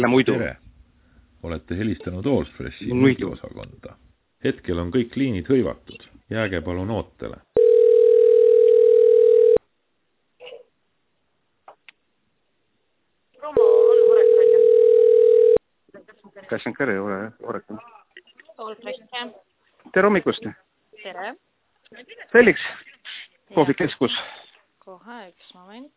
muidu. Tere! Olete helistanud Allfreshi müügiosakonda. Hetkel on kõik liinid hõivatud. Jääge palun ootele. Kas on kõre Oregon? Allfresh. Tere hommikust! Tere! Felix, kohvikeskus. Kohe, üks moment.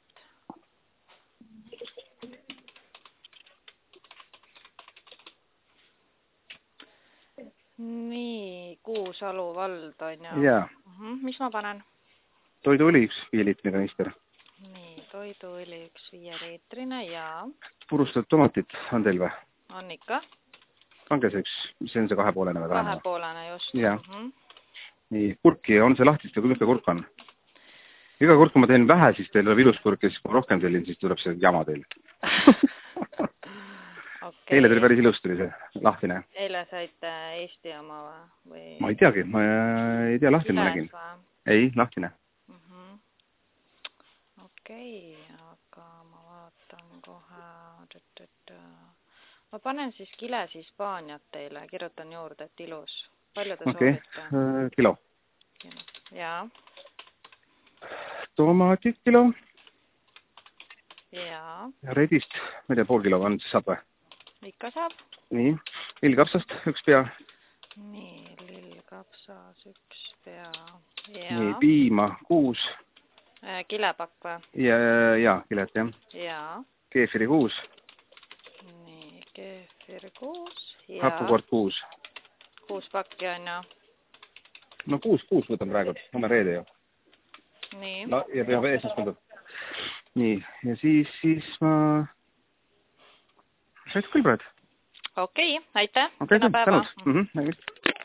Nii, Kuusalu vald on ju. Jaa. Mis ma panen? Toiduõli 1 liitri kanister. Nii, toiduõli 1 5-liitrine ja... Purustatud tomatit on teil või? On ikka. Pange see üks, see on see 2,5 või 2,5 just. Jaa. Nii, kurki, on see lahtist või kui kurk on? Iga kurk, kui ma teen vähe, siis teil tuleb ilus kurk ja siis kui ma rohkem tellin, siis tuleb see jama teil. Okay. Eile tuli päris ilus tuli see lahtine. Eile saite Eesti oma või? Ma ei teagi, ma ei tea, lahtine ma nägin. Ei, lahtine. Okei, aga ma vaatan kohe. Ma panen siis kiles Hispaaniat teile, kirjutan juurde, et ilus. Palju te soovite? Kilo. Jaa. Tomatit kilo. Jaa. Ja redist, ma ei tea, 0,5 kilo on, siis saab või? Ikka saab. Nii, lillkapsast 1 pea. Nii, lillkapsas 1 pea. Nii, piima 6. Kilepakk või? Jaa, kilet, jah. Jaa. Keefiri 6. Nii, keefiri 6. Hapukord 6. 6 pakki on ju? No 6 võtan praegu, homme reede ju. Nii. No, ja peab esmaspäeval. Nii, ja siis ma... Said küll praegu? Okei, aitäh. Okei, tänud.